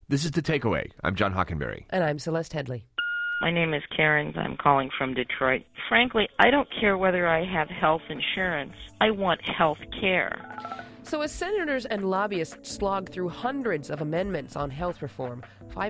This is The Takeaway. I'm John Hockenberry. And I'm Celeste Headley. My name is Karen. I'm calling from Detroit. Frankly, I don't care whether I have health insurance. I want health care. So as senators and lobbyists slog through hundreds of amendments on health reform,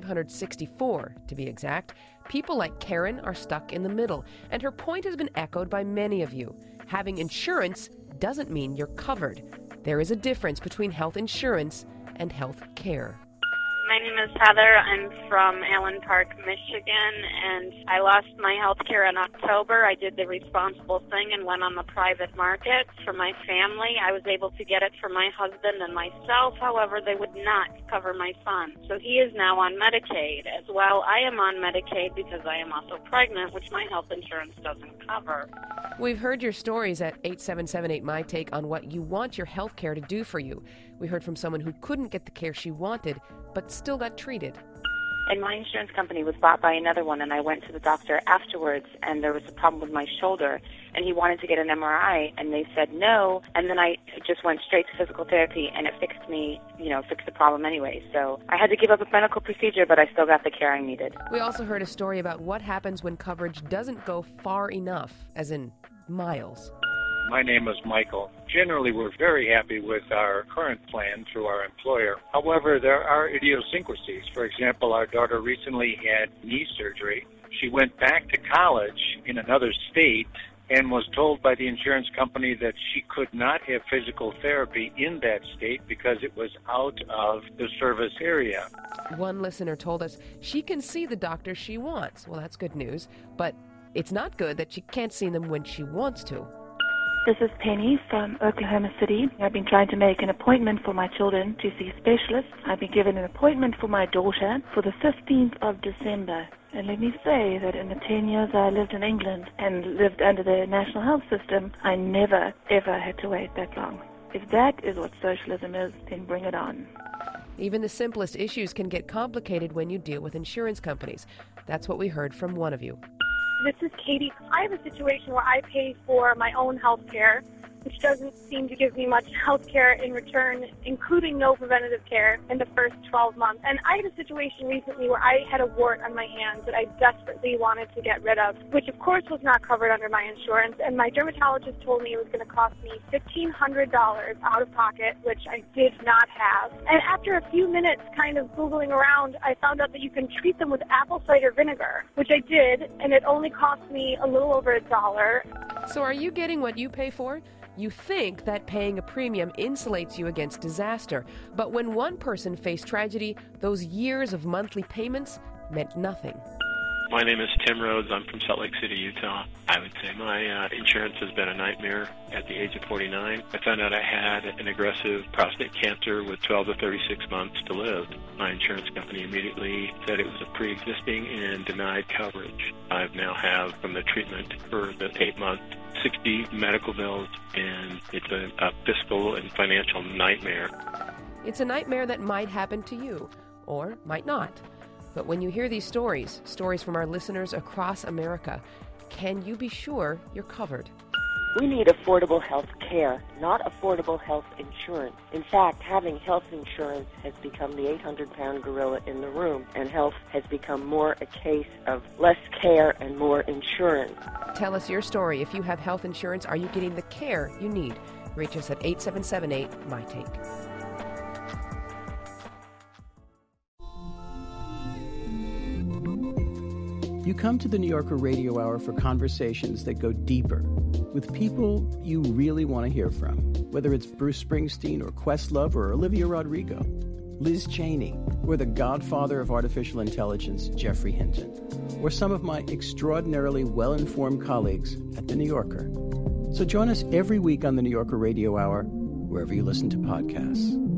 564 to be exact, people like Karen are stuck in the middle. And her point has been echoed by many of you. Having insurance doesn't mean you're covered. There is a difference between health insurance and health care. My name is Heather. I'm from Allen Park, Michigan, and I lost my health care in October. I did the responsible thing and went on the private market for my family. I was able to get it for my husband and myself. However, they would not cover my son. So he is now on Medicaid as well. I am on Medicaid because I am also pregnant, which my health insurance doesn't cover. We've heard your stories at 877-8MY-TAKE on what you want your health care to do for you. We heard from someone who couldn't get the care she wanted, but still got treated. And my insurance company was bought by another one, and I went to the doctor afterwards, and there was a problem with my shoulder, and he wanted to get an MRI, and they said no, and then I just went straight to physical therapy, and it fixed the problem anyway. So I had to give up a medical procedure, but I still got the care I needed. We also heard a story about what happens when coverage doesn't go far enough, as in miles. My name is Michael. Generally, we're very happy with our current plan through our employer. However, there are idiosyncrasies. For example, our daughter recently had knee surgery. She went back to college in another state and was told by the insurance company that she could not have physical therapy in that state because it was out of the service area. One listener told us she can see the doctor she wants. Well, that's good news, but it's not good that she can't see them when she wants to. This is Penny from Oklahoma City. I've been trying to make an appointment for my children to see specialists. I've been given an appointment for my daughter for the 15th of December. And let me say that in the 10 years I lived in England and lived under the national health system, I never, ever had to wait that long. If that is what socialism is, then bring it on. Even the simplest issues can get complicated when you deal with insurance companies. That's what we heard from one of you. This is Katie. I have a situation where I pay for my own health care, which doesn't seem to give me much health care in return, including no preventative care in the first 12 months. And I had a situation recently where I had a wart on my hand that I desperately wanted to get rid of, which of course was not covered under my insurance. And my dermatologist told me it was going to cost me $1,500 out of pocket, which I did not have. And after a few minutes kind of Googling around, I found out that you can treat them with apple cider vinegar, which I did, and it only cost me a little over $1. So are you getting what you pay for? You think that paying a premium insulates you against disaster, but when one person faced tragedy, those years of monthly payments meant nothing. My name is Tim Rhodes. I'm from Salt Lake City, Utah. I would say my insurance has been a nightmare at the age of 49. I found out I had an aggressive prostate cancer with 12 to 36 months to live. My insurance company immediately said it was a pre-existing and denied coverage. I now have, from the treatment for the 8 months, 60 medical bills, and it's a fiscal and financial nightmare. It's a nightmare that might happen to you, or might not. But when you hear these stories from our listeners across America, can you be sure you're covered? We need affordable health care, not affordable health insurance. In fact, having health insurance has become the 800-pound gorilla in the room, and health has become more a case of less care and more insurance. Tell us your story. If you have health insurance, are you getting the care you need? Reach us at 877-8-MY-TAKE. You come to the New Yorker Radio Hour for conversations that go deeper with people you really want to hear from, whether it's Bruce Springsteen or Questlove or Olivia Rodrigo, Liz Cheney, or the godfather of artificial intelligence, Geoffrey Hinton, or some of my extraordinarily well-informed colleagues at The New Yorker. So join us every week on the New Yorker Radio Hour, wherever you listen to podcasts.